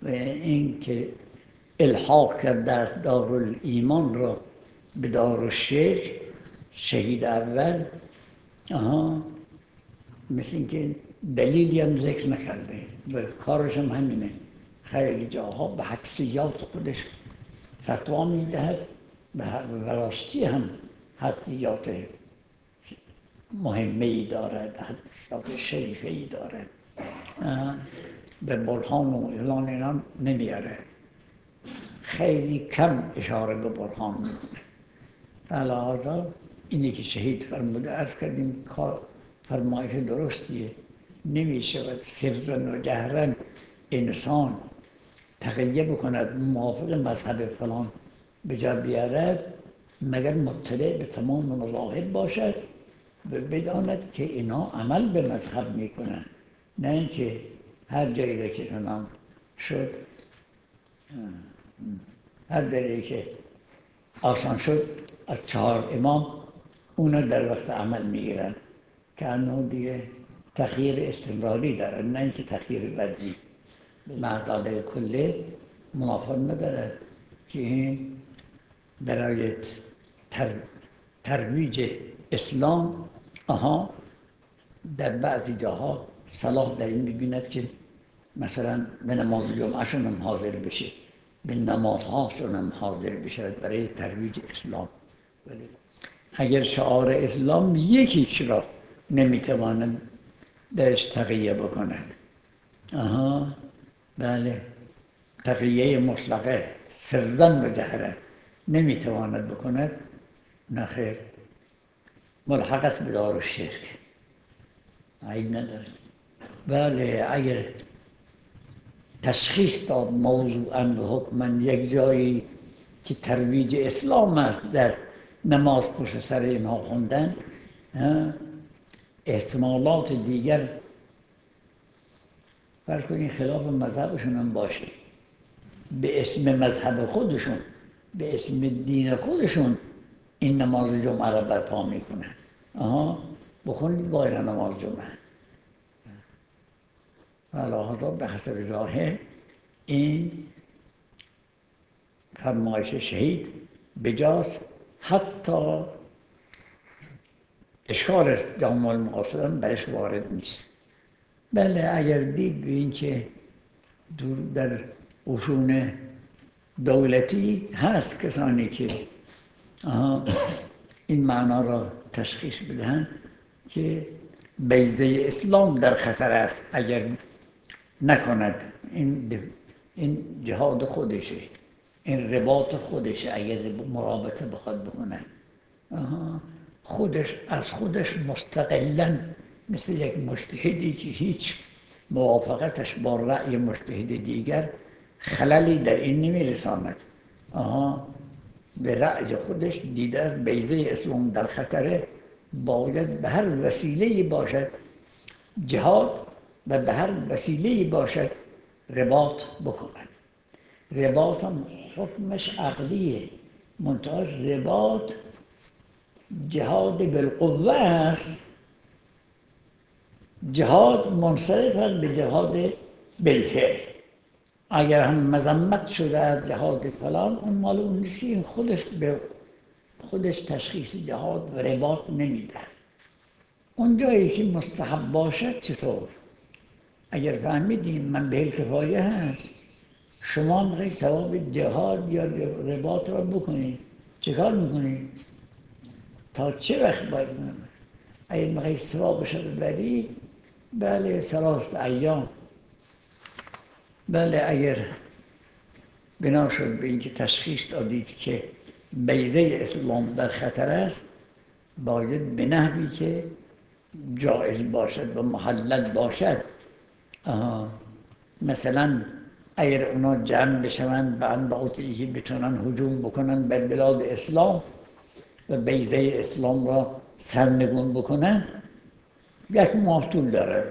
و این که الحاق کرده است دارالایمان را به دارالشرک، شهید اول، مثل اینکه دلیلی هم ذکر نکرده و کارش هم همینه. خیلی جاها به حدسیات خودش فتوا میدهد، به راستی هم حدسیات مهمه‌ای دارد، حدسیات شریفه‌ای دارد، به برهان و اعلان اینا نمیاره، خیلی کم اشاره به برهان میکنه. لذا اینی که شهید فرموده، عرض کردیم کار فرمایش درستیه. نمیشود سرا و جهرا انسان تقیه بکند موافق مذهب فلان به جا بیارد مگر مطلع به تمام مذاهب باشد و بداند که اینا عمل به مذهب میکنن، نه اینکه هر جایی که تمام شد، هر جایی که آسان شد از 4 امام اونا در وقت عمل میگیرن که انو دیگه تخییر استمراری دارن، نه اینکه تخییر بدی. معضله کله موافق ندارد که این برای ترویج اسلام در بعضی جاها صلاح در این می‌بیند که مثلا به نماز جمعهشون هم حاضر بشه، به نمازهاشون هم حاضر بشه برای ترویج اسلام. ولی اگر شعار اسلام یکیش را نمیتواند درش تقیه بکند، بله، تقیه مطلقه سرا و جهرا نمیتواند بکند، نخیر، ملحق است به دارالشرک، عیب ندارد. بله، اگر تشخیص داد موضوعاً و حکماً یک جایی که ترویج اسلام است در نماز پشت سر اینها خوندن، احتمالات دیگر فرض کنید خلاف مذهبشون هم باشه، به اسم مذهب خودشون، به اسم دین خودشون این نماز جمعه را برپا میکنن. بخونید باید نماز جمعه. لذا به حسب ظاهر این فرمایش شهید بجاست، حتی اشکال جامع المقاصدان برش وارد نیست. بله، اگر دید به این که در قشون دولتی هست کسانی که این معنا را تشخیص بدهند که بیضه اسلام در خطر است اگر نکند، این جهاد خودشه، این رباط خودشه، اگر مرابطه بخواد بکنه خودش از خودش مستقلاً مثل یک مجتهدی که هیچ موافقتش با رأی مجتهد دیگر خللی در این نمیرساند، به رأی خودش دیده است بیضه اسلام در خطره، باید به هر وسیله‌ای باشد جهاد و به هر وسیله‌ای باشد رباط بکند. رباط هم حکمش عقلیه، منتها رباط جهاد بالقوه است، جهاد منصرف است به جهاد بالفعل. اگر هم مذمت شده از جهاد فلان، اون مال اون نیست که این خودش به خودش تشخیص جهاد و رباط نمیده. اون جایی که مستحب باشد چطور؟ اگر فهمیدیم من به کفایه هست، شما میخواید ثواب جهاد یا رباط را بکنید، چه کار میکنید؟ تا چه وقت باید کنید؟ اگر میخواید ثوابش را ببرید، بله 3 ایام. بله، اگر بنا شد به اینکه تشخیص دادید که بیضه اسلام در خطر است، باید به نحوی که جایز باشد و محلل باشد. مثلا اگر اونا جمع بشوند به انباطی که بتونن هجوم بکنن بر بلاد اسلام و بیضه اسلام را سرنگون بکنن، 1 ماه طول داره.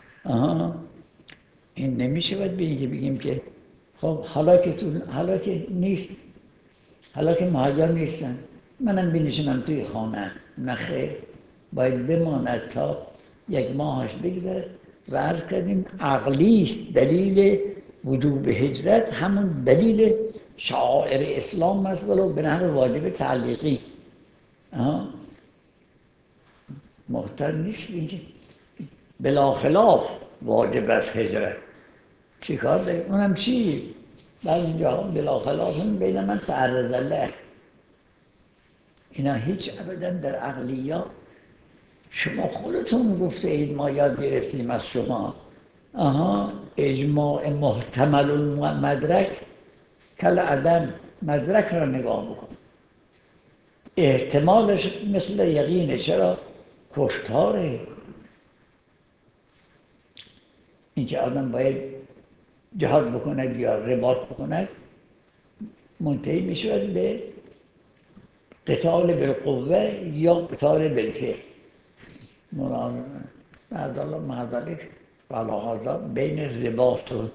این نمیشه باید بگیم که خب حالا که نیست، حالا که مهاجر نیستن منم بنشینم توی خانه، نخیر، باید بماند تا 1 ماهش بگذره. و عرض کردیم عقلی است، دلیل وجوب هجرت همون دلیل شعائر اسلام است ولو به نحو واجب تعلیقی. محتر نیست اینکه بلا خلاف واجب است هجرت. چی کار داریم؟ اونم چی؟ بعضی جاها بلا خلاف بین من تعرض له. اینا هیچ ابدا در عقلیات شما خودتون گفته اید ما یاد گرفتیم از شما. اجماع محتمل المدرک کل عدم، مدرک را نگاه بکن، احتمالش مثل یقینه. چرا؟ کشتاره. اینکه آدم باید جهاد بکند یا رباط بکند منتهی میشود به قتال بالقوه یا قتال بالفعل. معذالک ولا بین رباط و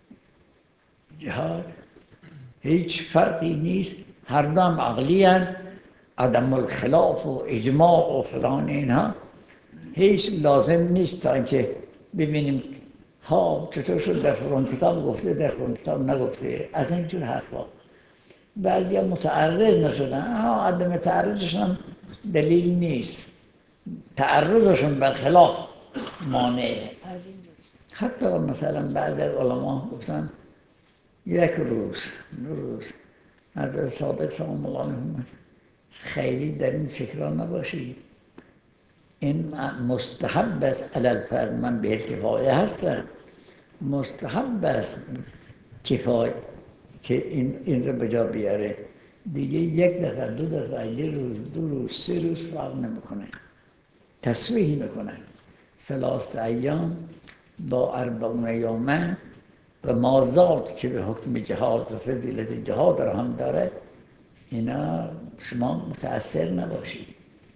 جهاد هیچ فرقی نیست، هر دو هم عقلی هستند. عدم الخلاف و اجماع و فلان اینها هیچ لازم نیست تا اینکه ببینیم چطور شد در فلان کتاب گفته در فلان کتاب نگفته. از اینجور حرفا بعضی متعرض نشدن. عدم تعرضشون دلیل نیست، تعرضشون برخلاف مانعه. حتی مثلا بعضی از علما گفتن یک روز دو روز حضرت صادق سلام الله علیه خیلی در این فکرها نباشید. این مستحب است علی الفرد. من به کفایه هستم، مستحب است کفایه که این رو به جا بیاره. دیگه یک دفعه دو دفعه یک روز دو روز سه روز فرق نمیکنه، تسویح میکنه. 3 ایام با 40 یومه و مازاد که به حکم جهاد و فضیلت جهاد را هم داره، اینا شما متأثر نباشید.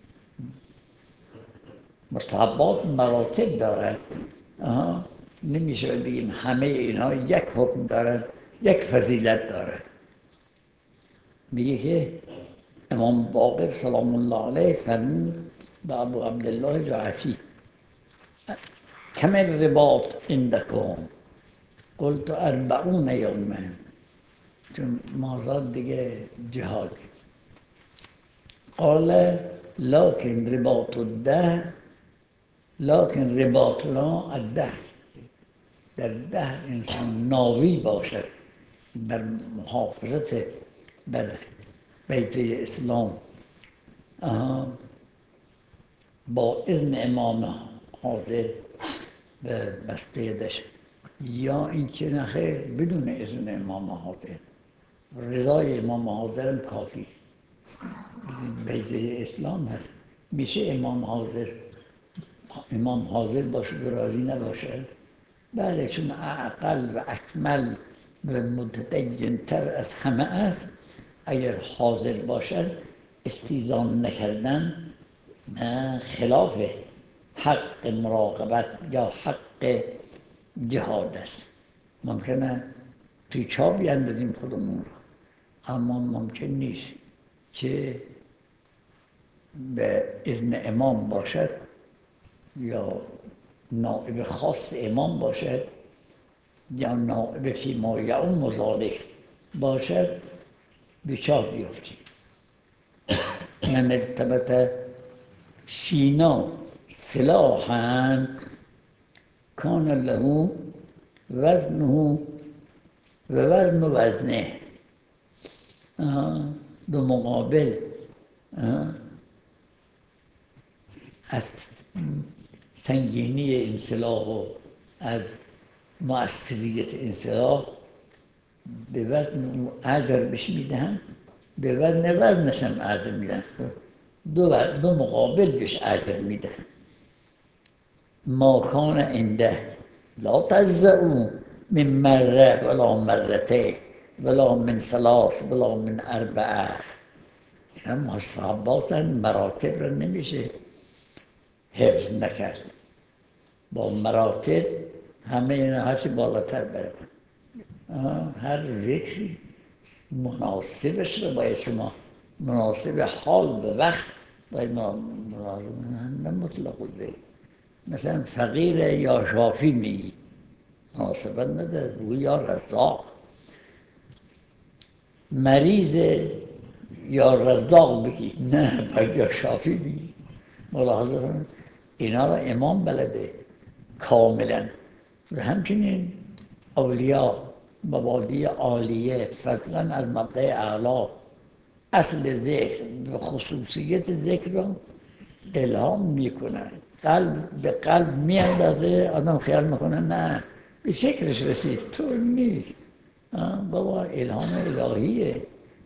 مستحبات مراتب داره. نمیشه بگیم همه اینها یک حکم دارن، یک فضیلت داره. میگه که امام باقر سلام الله علیه فرمود به ابو عبدالله جعفی کم الرباط عندکم؟ قلت 40 یوما. چون مازاد دیگه جهاد. قال لكن رباط الدهر لكن رباطنا الدهر. در دهر انسان ناوی باشد بر محافظت بر بیت اسلام با اذن امام حاضر به بسته دشت، یا اینکه نخیر بدون اذن امام حاضر، رضای امام حاضرم کافی. بیت اسلام هست، میشه امام حاضر باشه و راضی نباشه؟ بله، چون اقل و اکمل و متدین‌تر از همه است. اگر حاضر باشد استیزان نکردن خلاف حق مراقبت یا حق جهاد است. ممکنه توی چاه بیاندازیم خودمون رو، اما ممکن نیست که به اذن امام باشد یا نائب خاص امام باشد یا نائب فی ما یعم ذلک باشد به چاه بیفتیم. من ارتبط فینا سلاحا کان له وزنه و وزن وزنه. به مقابل از سنگینی این سلاح و از مؤثریت این سلاح به وزن اجر بهش میدهن، به وزن وزنش هم اجر میدهن. دو مقابل بهش اجر میدهن. ما کان عنده لا تجزعوا من مره ولا مرتين ولا من 3 ولا من 4. این مستحبات مراتب را نمیشه حفظ نکرد. با مراتب همه اینا هرچی بالاتر بره. هر ذکری مناسبش رو باید شما مناسب حال به وقت باید مناسب، نه مطلق ذکر. مثلا فقیر یا شافی میگی، مناسبت نداره. بگو یا رزاق. مریض یا رزاق بگی، نه باید یا شافی بگی. ملاحظه کنید اینا را امام بلده کاملا. و همچنین اولیاء مبادی عالیه فضلا از مبدع اعلا اصل ذکر و خصوصیت ذکر را الهام میکنن. قلب به قلب میاندازه، آدم خیال میکنه نه به فکرش رسید، تو نیست. بابا الهام الهیه.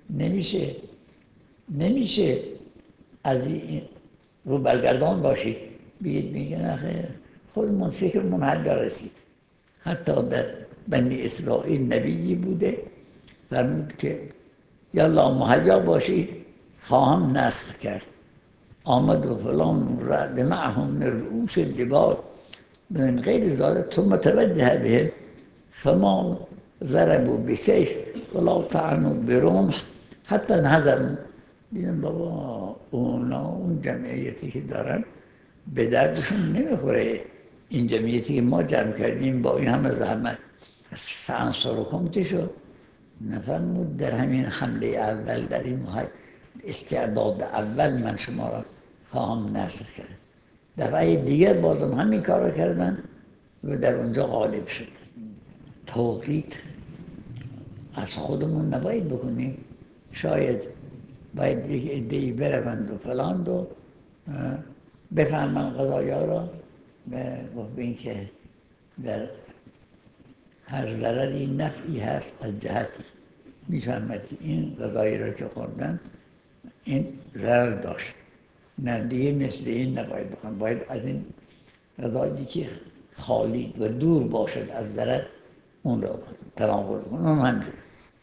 نمیشه از این رو برگردان باشید بگید میگن آخه خودمون فکرمون حد رسید. حتی در بنی اسرائیل نبیی بوده فرمود که یالا مهیا باشید خواهم نسخ کرد. آمد و فلان رعد معهم من رؤوس الجبال من غیر ذلك ثم توجه بهم فما ضربوا بسیف ولا طعنوا برمح حتی انهزموا. دیدم بابا اون جمعیتی که دارن به دردشون نمیخوره. این جمعیتی که ما جمع کردیم با این همه زحمت سانسورکم چی شد؟ نفرمود در همین حمله اول، در این استعداد اول من شما را خواهم نصر کرد. دفعه دیگر بازم همین کار را کردن و در اونجا غالب شد. توقیت از خودمون نباید بکنیم. شاید باید یک عده‌ای بروند و فلان و بفهمن قضایا را و به اینکه در هر ضرری نفعی هست از جهتی میفهمد این غذایی را که خوردن این ضرر داشت، نه دیگه مثل این نباید بخورن. باید از این غذایی که خالی و دور باشد از ضرر اون را تناول کنن. اون همین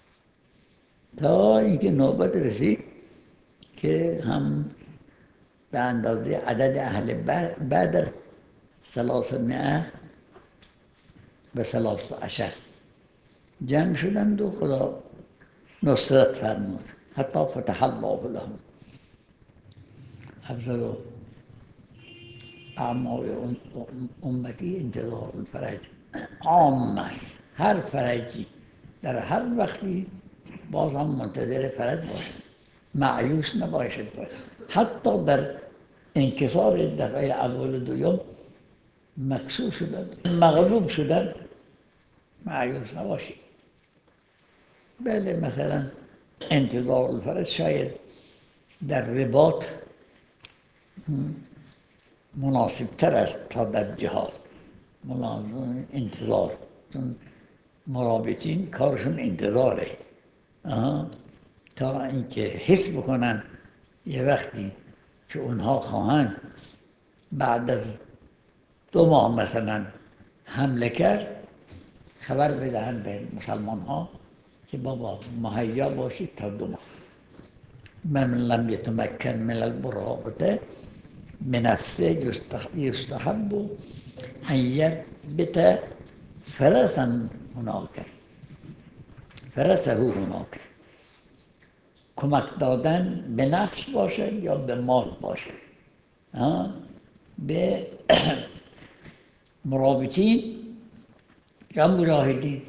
تا اینکه نوبت رسید که هم به اندازه عدد اهل بدر 300 و 13 جمع شدند و خدا نصرت فرمود. حتی فتح الله لهم. افضل اعمال امتی انتظار الفرج عام است. هر فرجی در هر وقتی باز هم منتظر فرج باشد، معیوس نباشد. حتی در انکسار دفعه اول و دوم مکسور شدن، مغلوب شدن، معیوس نباشید. بله مثلا انتظار الفرج شاید در رباط مناسب تر است تا در جهاد. انتظار، چون مرابطین کارشون انتظاره تا اینکه حس بکنن یه وقتی که اونها خواهند بعد از 2 ماه مثلا حمله کرد خبر بدهند به مسلمان ها که بابا مهیا باشید تا 2 ماه. من لم یتمکن من المرابطه بنفسه یستحب ان یربط فرسا هناک، فرسه هناک. کمک دادن به نفس باشه یا به مال باشه. به مرابطین یا مجاهدین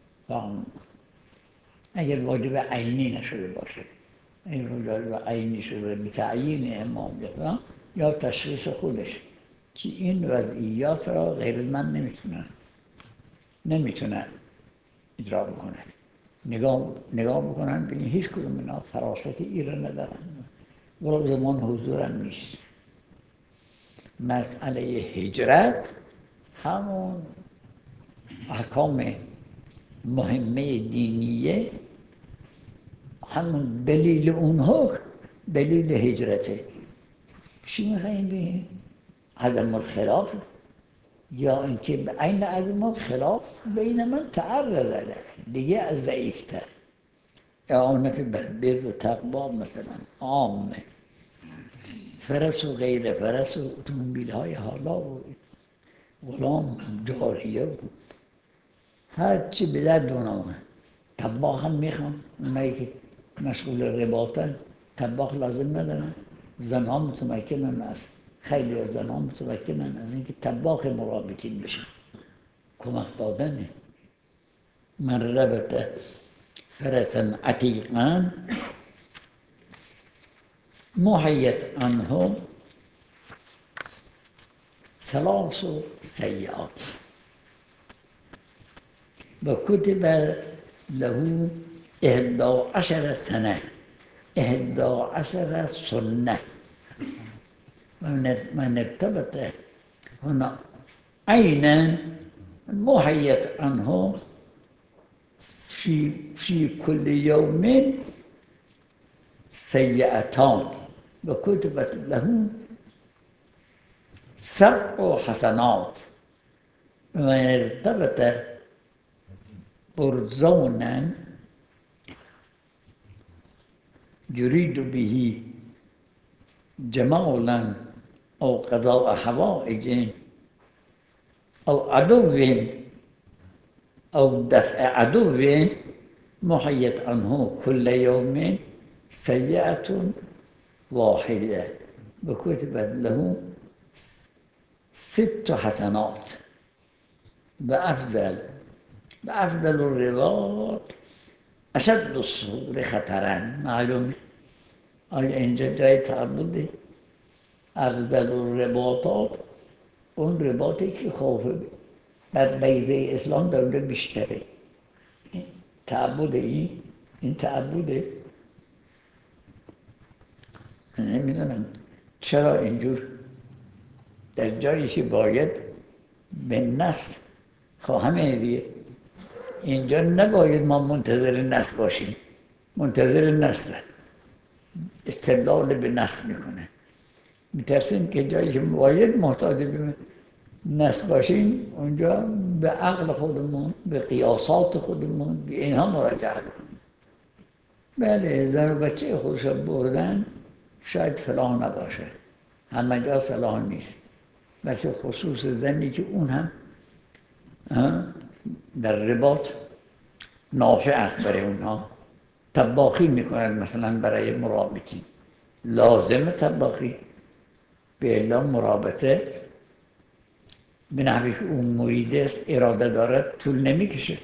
اگر واجب عینی نشده باشه، اگر واجب عینی شده به تعیین امامیت یا تشخیص خودش که این وضعیات را غیر من نمیتونه اجرا بکنه. نگاه بکنن ببین هیچ کدوم اینا فراست ایران ندارن و زمان حضورم نیست. مسئله هجرت همون احکام مهمه دینیه، همون دلیل اونها دلیل هجرته. چی میخواییم بگیم؟ عدم الخلاف یا اینکه به عین عدم الخلاف بین من تعرض دیگه از ضعیفتر. اعانت بر بر و تقوا مثلا عامه، فرس و غیر فرس و اتومبیل های حالا و غلام جاریه و هر چی به در دونمه. طباخ هم میخوام، اونایی که مشغول رباطن طباخ لازم ندارن. زنها متمکنن است، خیلی از زنها متمکنن از اینکه طباخ مرابطین بشن. کمک دادنه. من ربط فرسا عتیقا محیط عنه ثلاث سیئات و کتب له 11 سنة 11 سنة من ارتبط هنا عينا محيط عنه في كل يوم سيئتان وكتبت له 7 حسنات ومن ارتبط برزونا يريد به جمالا أو قضاء حوائج أو عدو أو دفع عدو محيط عنه كل يوم سيئة واحدة وكتبت له 6 حسنات بأفضل الرباط أشد الصدور خطرا. معلومه آیا اینجا جای تعبده؟ افضل الرباطات اون رباطی که خوف بر بیضه اسلام داره بیشتره. تعبده این تعبده. نمیدونم چرا اینجور در جایی که باید به نص همه دیگه اینجا نباید ما منتظر نص باشیم. منتظر نص استدلال به نص میکنه. میترسیم که جایی که باید محتاج به نص باشیم اونجا به عقل خودمون، به قیاسات خودمون، به اینها مراجعه کنیم. بله زن و بچه خودش بردن شاید صلاح نباشه، همه جا صلاح نیست، بلکه خصوص زنی که اون هم در رباط نافع است برای اونها. طباخی میکنن مثلا برای مرابطین، لازم طباخی به اعلام مرابطه به نحوی که اون مرید است اراده دارد طول نمیکشه.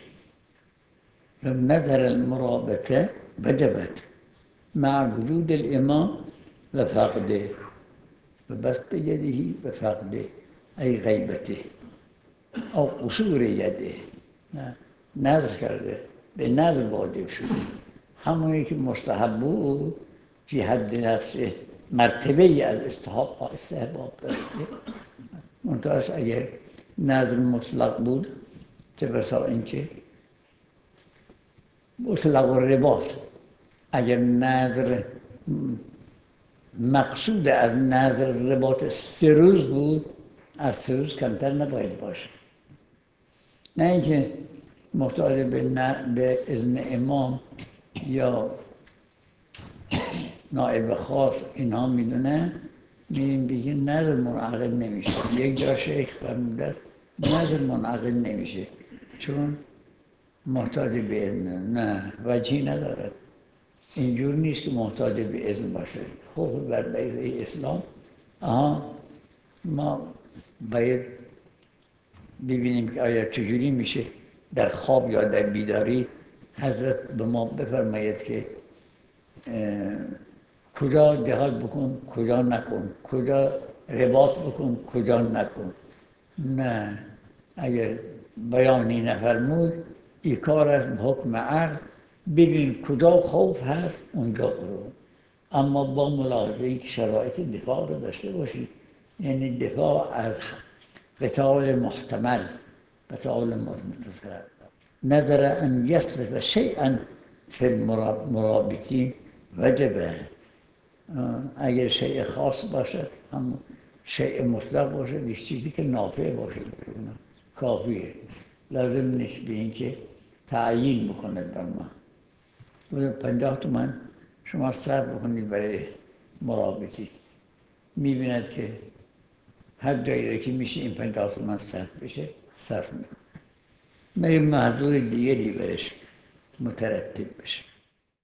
نظر المرابطه وجبت مع وجود الامام و فقده و بسط یده و فقده ای غیبته او قصور یده. نظر کرده به نظر واجب شده، همونی که مستحب بود فی حد نفسه مرتبه ای از استحباب داشته. منتهاش اگر نظر مطلق بود چه بسا اینکه مطلق و رباط، اگر نظر مقصود از نظر رباط 3 روز بود از 3 روز کمتر نباید باشه. نه اینکه محتاج به اذن امام یا نائب خاص اینها میدونه، میریم بگیم نظر منعقد نمیشه. یک جا شیخ فرموده است نظر منعقد نمیشه چون محتاج به اذن. نه، وجهی ندارد. اینجور نیست که محتاج به اذن باشه. خوف بر بیضه اسلام. ما باید ببینیم که آیا چجوری میشه در خواب یا در بیداری حضرت به ما بفرماید که کجا جهاد بکن کجا نکن، کجا رباط بکن کجا نکن. نه، اگر بیانی نفرمود این کار از حکم عقل. ببین کجا خوف هست اونجا برو، اما با ملاحظه ای که شرایط دفاع رو داشته باشی، یعنی دفاع از قتال محتمل، قتال متفرد. نظر ان یصرف شیئا فی المرابطین وجبه. اگر شیء خاص باشه هم شیء مطلق باشه، یک چیزی که نافع باشه کافیه. لازم نیست به این که تعیین بکنه در ما. 50 تومن شما صرف بکنید برای مرابطی، میبیند که هر جایی که میشه این 50 تومن صرف بشه صرف میکنه. نه محضور دیگری برش مترتب بشه.